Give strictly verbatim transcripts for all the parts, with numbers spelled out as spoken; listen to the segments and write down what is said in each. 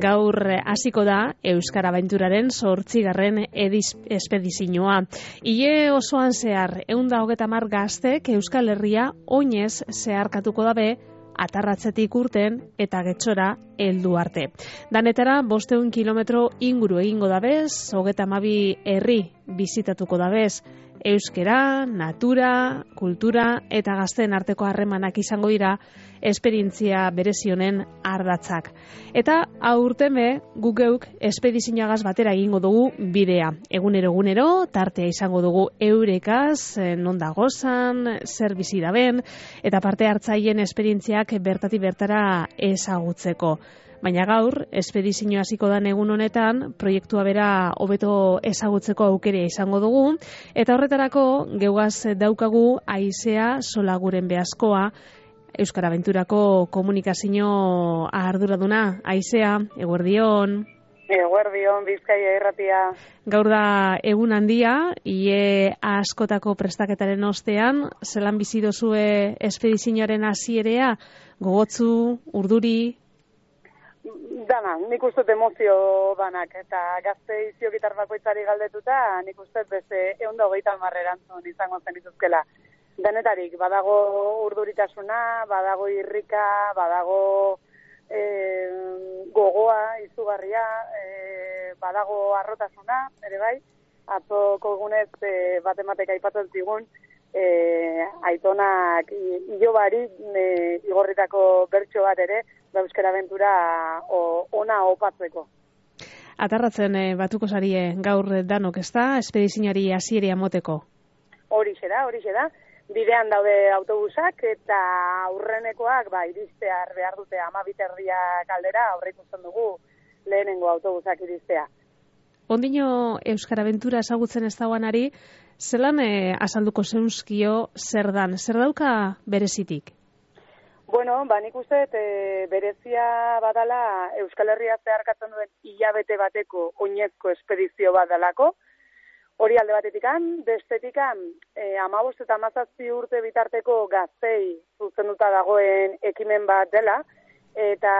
Gaur hasiko da Euskara Abenturaren zortzigarren ediz espedizioa. Ile osoan zehar, ehun eta hogeita hamar gaztek Euskal Herria oinez zeharkatuko dabe, atarratzetik urten eta getxora heldu arte. Danetara bosteun kilometro inguru egingo dabez, hogeita hamabi herri bizitatuko dabez. Euskera, natura, kultura eta gazteen arteko harremanak izango dira esperientzia berezionen ardatzak. Eta aurten be, guk geuk espedizioagaz batera egingo dugu bidea. Egunero egunero, tartea izango dugu eurekaz, non dagozan, zer bizi daben, eta parte hartzaileen esperientziak bertatik bertara ezagutzeko. Baina gaur, espedizio hasiko dan egun honetan, proiektua bera hobeto ezagutzeko aukera izango dugu, eta horretarako geugaz daukagu Aizea Solaguren Beazkoa, Euskara Abenturako komunikazio arduraduna. Aizea, eguerdion. Eguerdion, Bizkaia irratia. Gaur da egun handia, ie askotako prestaketaren ostean, zelan bizi dozue espedizioaren hasierea, gogotzu, urduri? Dana, nik uste emozio danak, eta gazte izio gitar bakoitzari galdetuta, nik uste beste ehun eta hogeita hamar erantzun izango zen dituzkela. Denetarik, badago urduritasuna, badago irrika, badago e, gogoa, izugarria, e, badago arrotasuna, ere bai, atzoko egunez e, batematek aipatzen zigun, e, aitonak ilobari e, igorritako bertso bat ere, da Euskara Abentura o, ona opatzeko. Atarratzen e, batuko zarie gaur danok, ez da? Espedizioari hasierea moteko. Horixe da, horixe da. Bidean daude autobusak eta aurrenekoak ba, iristear behar dute hamabi erdiak aldera, aurreikusten dugu lehenengo autobusak iristea. Ondino Euskara Abentura ezagutzen ez dauanari, zelan e, azalduko zeunzkio zer dan? Zer dauka berezitik? Bueno, ba, nik uste e, berezia badala Euskal Herria zeharkatzen duen hilabete bateko oinezko espedizio badalako. Hori alde batetikan, bestetikan, e, amabost eta hamazazpi urte bitarteko gaztei zuzenduta dagoen ekimen bat dela, eta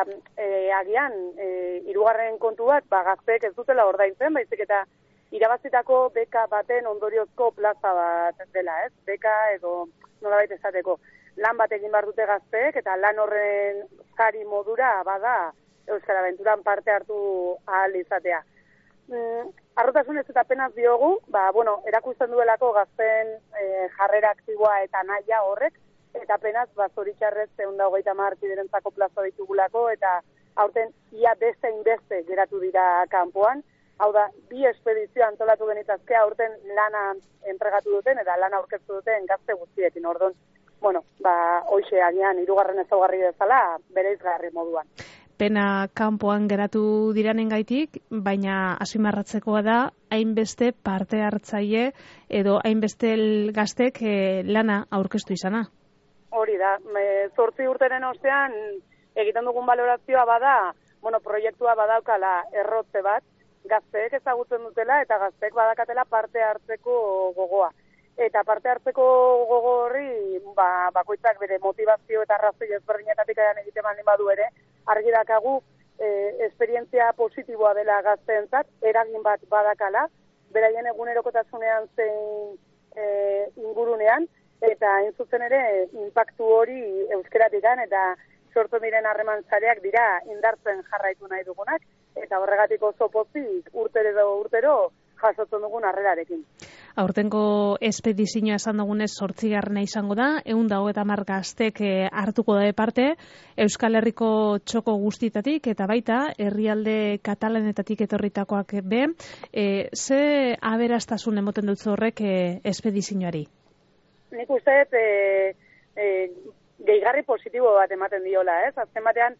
e, agian, e, hirugarren kontu bat, ba, gazteek ez dutela ordaintzen, baizik eta irabazitako beka baten ondoriozko plaza bat dela, ez? Beka edo nolabait esateko. Lan bat egin behar dute gazteek, eta lan horren sari modura bada Euskara Abenturan parte hartu ahal izatea. Mm, arrotasunez eta penaz diogu, ba, bueno, erakusten duelako gazten e, jarrera aktiboa eta nahia horrek, eta penaz, ba, zoritxarrez, ehun eta hogeita hamar kiderentzako plaza ditugulako, eta aurten ia beste inbeste geratu dira kanpoan. Hau da, bi espedizio antolatu genitazke aurten lana entregatu duten, eta lana aurkeztu duten gazte guztiekin, orduan. Bueno, ba, hoxe agian, hirugarren ezaugarri bezala, bereizgarri moduan. Pena kanpoan geratu diranen gaitik, baina azpimarratzekoa da, hainbeste parte hartzaile edo hainbeste gaztek eh, lana aurkeztu izana. Hori da, zortzi urteren ostean, egiten dugun balorazioa bada, bueno, proiektua badaukala errotze bat, gazteek ezagutzen dutela eta gazteek badakatela parte hartzeko gogoa. Eta parte hartzeko gogo horri, ba, bakoitzak bere motivazio eta arrazoi ezberdinetatik egiten baldin badu ere, argi dakagu e, esperientzia positiboa dela gazteentzat, eragin bat badakala, beraien egunerokotasunean zein e, ingurunean, eta hain zuzen ere inpaktu hori euskeratikan eta sortu diren harreman sareak dira indartzen jarraitu nahi dugunak, eta horregatik oso pozik urtero edo urtero jasotzen dugun harrerarekin. Aurtengo espedizioa esan dugunez zortzigarrena izango da, ehun eta hogeita hamar gaztek hartuko da parte, Euskal Herriko txoko guztietatik eta baita herrialde katalanetatik etorritakoak be, e, ze aberastasun emoten dut horrek e, espedizioari? Nik uste e, e, gehigarri positibo bat ematen diola, ez? Azken batean,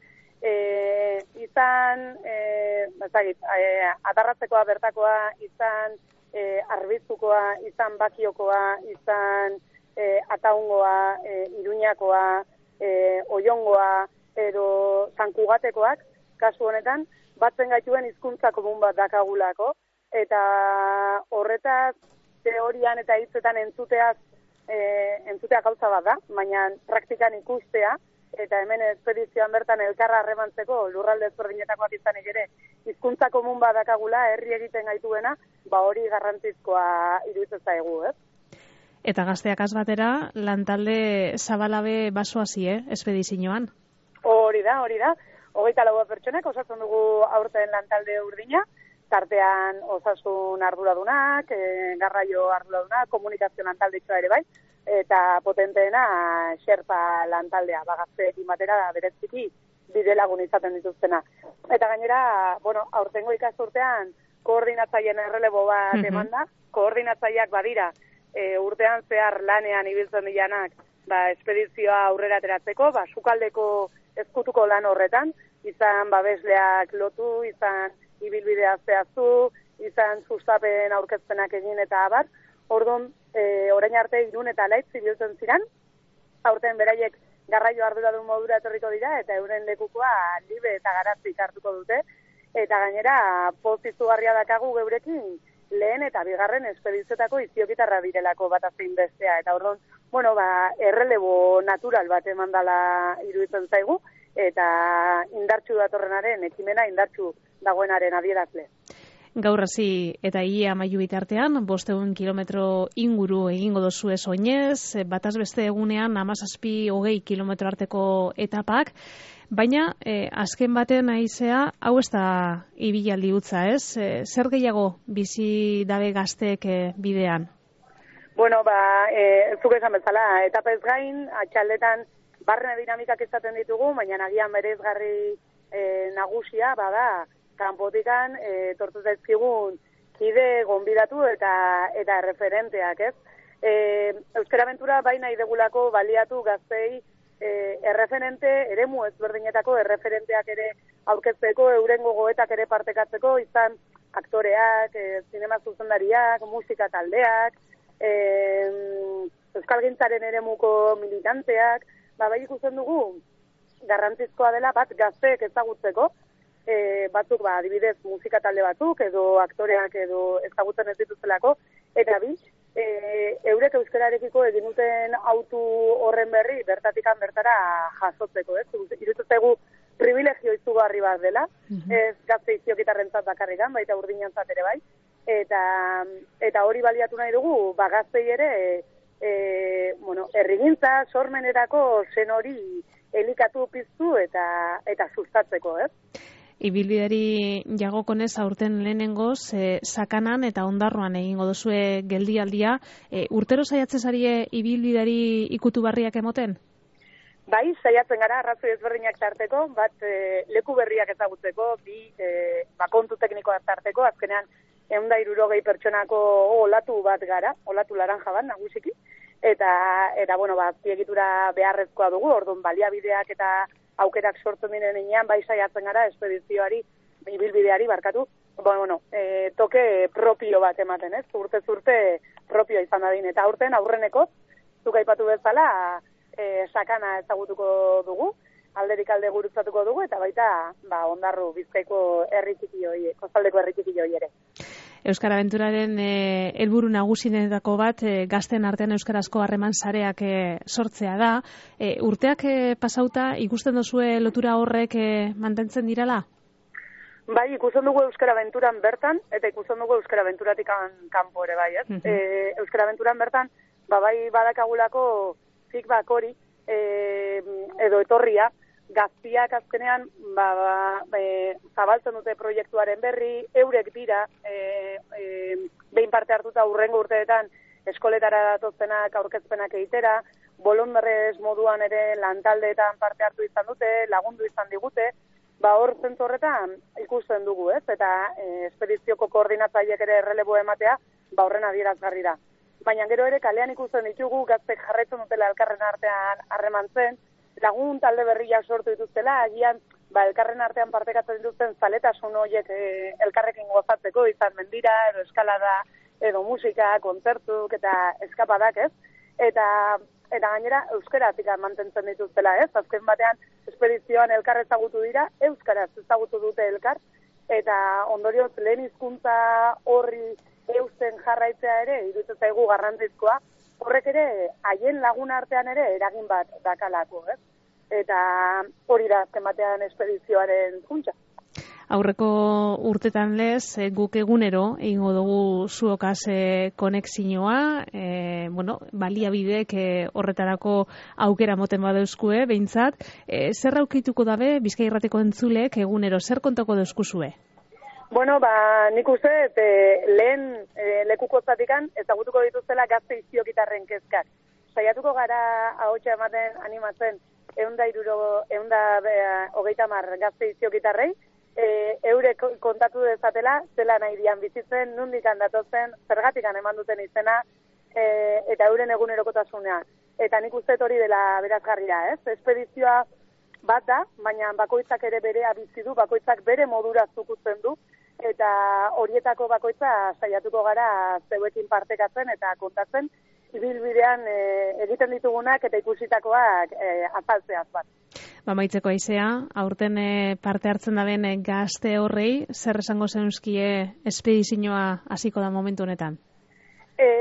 e, izan, e, bazagit, e, atarratzekoa bertakoa, izan, E, arbiztukoa, izan bakiokoa, izan e, ataungoa, e, iruñakoa, e, oiongoa, edo zankugatekoak, kasu honetan, batzen gaituen hizkuntza komun bat dakagulako, eta horretaz teorian eta hitzetan entzuteaz, e, entzutea gauza bat da, baina praktikan ikustea, eta hemen espedizioan bertan elkarra harremantzeko lurralde ezberdinetakoak izanik ere hizkuntza komun badakagula herri egiten gaituena, ba hori garrantzizkoa iruditzen zaigu, ez? Eta gazteak azbatera, lantalde zabalabe basoazi, eh, espedizioan? Hori da, hori da. Hogeita lau pertsonek osatzen dugu aurten lantalde urdina, tartean osasun arduradunak, e, garraio arduradunak, komunikazio lantaldetxoa ere bai, eta potenteena xerpa lantaldea, bagazteekin batera bereziki bide lagun izaten dituztena. Eta gainera, bueno, aurtengo ikasturtean koordinatzaileen errelebo bat mm-hmm. emanda, koordinatzaileak badira, e, urtean zehar lanean ibiltzen dianak, ba, espedizioa aurrera ateratzeko, ba, sukaldeko ezkutuko lan horretan, izan babesleak lotu, izan ibilbidea zehaztu, izan sustapen aurkezpenak egin eta abar. Orduan, e, orain arte Irun eta Laitz ibiltzen ziren, aurten beraiek garraio arduradun modura etorriko dira, eta euren lekukoa Libe eta Garazik hartuko dute, eta gainera poz izugarria dakagu geurekin lehen eta bigarren espedizioetako iziokitarra direlako bat azin bestea, eta orduan, bueno, ba, errelebo natural bat emandala iruditzen zaigu, eta indartsu datorrenaren, ekimena indartsu dagoenaren adierazle. Gaur hasi eta ia amaiu bitartean, bosteun kilometro inguru egingo dozu ez oinez, bataz beste egunean hamazazpi hogei kilometro arteko etapak, baina eh, azken baten aizea, hau ez da ibilaldi utza, ez? Eh, zer gehiago bizi dabe gazteek eh, bidean? Bueno, ba, eh, zuk esan bezala, etapez gain, atxaldetan barrena dinamikak izaten ditugu, baina nagian bereizgarri eh, nagusia, bada, kanpotikan e, tortu zaizkigun kide gonbidatu eta eta referenteak, ez? E, Euskara Abentura bai nahi degulako baliatu gaztei e, erreferente, eremu ezberdinetako erreferenteak ere aurkezteko, euren gogoetak ere partekatzeko, izan aktoreak, e, zinema zuzendariak, musika taldeak, e, euskalgintzaren eremuko militanteak, ba, bai ikusten dugu garrantzizkoa dela bat gazteek ezagutzeko, E, batzuk, ba, adibidez, musika talde batzuk, edo aktoreak, edo ezagutzen ez dituztelako, eta bi, e, eurek euskararekiko egin duten autu horren berri, bertatikan bertara jasotzeko, ez? Irututzegu privilegio izugarri bat dela, mm-hmm. ez gazte iziokitarrentzat bakarrikan, baita urdinantzat ere bai, eta, eta hori baliatu nahi dugu, ba, gaztei ere, e, bueno, errigintza, sormenerako zen hori elikatu piztu eta, eta sustatzeko, ez? Ibilbideri jagokonez aurten lehenengoz, e, Sakanan eta Ondarroan egingo duzue geldialdia. E, urtero saiatzen zarie ibilbideri ikutu barriak emoten? Bai, saiatzen gara, arrazoi ezberdinak tarteko, bat e, leku berriak ezagutzeko, bi e, bakontu teknikoak tarteko, azkenean ehun eta hirurogei pertsonako olatu bat gara, olatu laranja bat nagusiki, eta, eta bueno, ba, azpiegitura beharrezkoa dugu, orduan baliabideak eta aukerak sortzen diren inean, bai saiatzen gara, espedizioari, ibilbideari barkatu, bueno, bueno, e, toke propio bat ematen, ez? Urte zurte propio izan dadin, eta aurten aurreneko, zuk aipatu bezala, e, Sakana ezagutuko dugu, alderik alde gurutzatuko dugu, eta baita, ba, Ondarru, Bizkaiko herri txiki hori, kostaldeko herri txiki hori ere. Euskara Abenturaren e, helburu nagusienetako bat e, gazten artean euskarazko harreman sareak e, sortzea da. E, urteak e, pasauta ikusten duzue lotura horrek e, mantentzen dirala? Bai, ikusten dugu Euskara Abenturan bertan, eta ikusten dugu Euskara Abenturatik kanpo ere bai, ez? Uh-huh. e, Euskara Abenturan bertan, ba, bai badakagulako feedback hori, e, edo etorria, gaztiak azkenean ba, ba, e, zabaltzen dute proiektuaren berri, eurek dira, e, e, behin parte hartuta urrengo urteetan eskoletara datoztenak aurkezpenak egitera, bolondarrez moduan ere lantaldeetan parte hartu izan dute, lagundu izan digute, ba hor zentzu horretan ikusten dugu, ez? Eta e, espedizioko koordinatzaileek ere errelebo ematea, ba horren adierazgarri da. Baina gero ere kalean ikusten ditugu gaztek jarraitzen dutela elkarren artean harremantzen, lagun talde berriak sortu dituztela, agian ba, elkarren artean partekatzen dituzten zaletasun horiek e, elkarrekin gozatzeko, izan mendira, edo eskalada, edo musika, kontzertuk eta eskapadak, ez? Eta, eta gainera euskaratik mantentzen dituztela, ez? Azken batean, espedizioan elkar ezagutu dira, euskaraz ezagutu dute elkar, eta ondorioz lehen hizkuntza horri eusten jarraitzea ere, iruditzen zaigu garrantzizkoa, horrek ere haien lagun artean ere eragin bat dakalako, ez? eta hori da azken batean espedizioaren funtsa. Aurreko urtetan lez, guk egunero egingo dugu zuokaz e, konexioa, e, bueno, baliabidek e, horretarako aukera moten badeuzkue, behintzat. E, zer aukituko dabe, Bizkai Irratiko entzulek egunero, zer kontako dauzkuzue? Bueno, ba, nik uste, e, lehen e, lekuko zatikan ezagutuko dituzela gazte iziokitarren kezkak. Saiatuko gara ahotsa ematen animatzen eunda iruro, eunda hogeita mar gazte iziokitarrei, E, eure kontatu dezatela, zela nahi dian bizitzen, nundik handatozen, zergatikan eman duten izena, e, eta euren egunerokotasuna. Eta nik uste hori dela berazgarria, ez? Espedizioa bat da, baina bakoitzak ere berea bizi du, bakoitzak bere modura zukutzen du, eta horietako bakoitza saiatuko gara zeuekin partekatzen eta kontatzen, ibilbidean e, egiten ditugunak eta ikusitakoak e, azaltzeaz bat. Bamaitzeko aizea, aurten e, parte hartzen da ben e, gazte horrei, zer esango zeuzkie espedizioa hasiko da momentu honetan? E,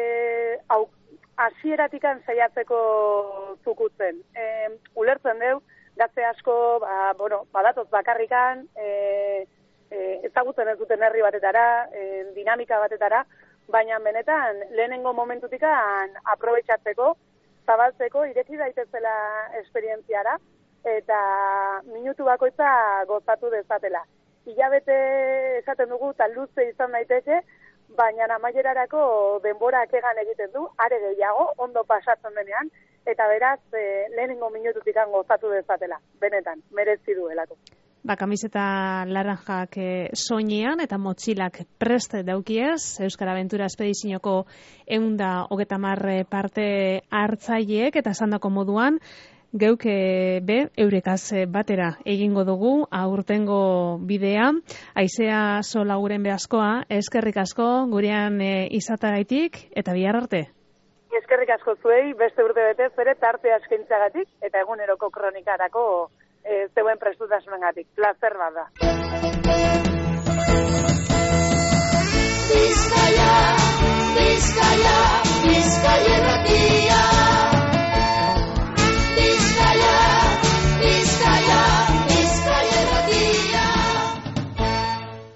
hau, hasieratikan saiatzeko zukutzen. E, ulertzen deu, gazte asko, ba, bueno, badatoz bakarrikan, e, e, ezagutzen ez duten herri batetara, e, dinamika batetara, baina benetan lehenengo momentutikan aprobetxatzeko, zabaltzeko, ireki daitezela esperientziara, eta minutu bakoitza gozatu dezatela. Hilabete esaten dugu, eta luze izan daiteke, baina amaierarako denborak egan egiten du, are gehiago, ondo pasatzen denean, eta beraz, e, lehenengo minututikan gozatu dezatela, benetan, merezi duelako. Ba, kamiseta laranjak e, soinean eta motxilak prest daukiez, Euskara Aventura Espedizioko eunda hogeta marre parte hartzaileek eta esandako moduan, geuk be, eurekaz batera egingo dugu, aurtengo bidea, aizea sola guren behazkoa, eskerrik asko gurean e, izataraitik eta bihar arte. Eskerrik asko zuei, beste urte betez, ere tarte askentzagatik eta eguneroko kronikarako e, zeuen prestutasunagatik. Plazer bat da.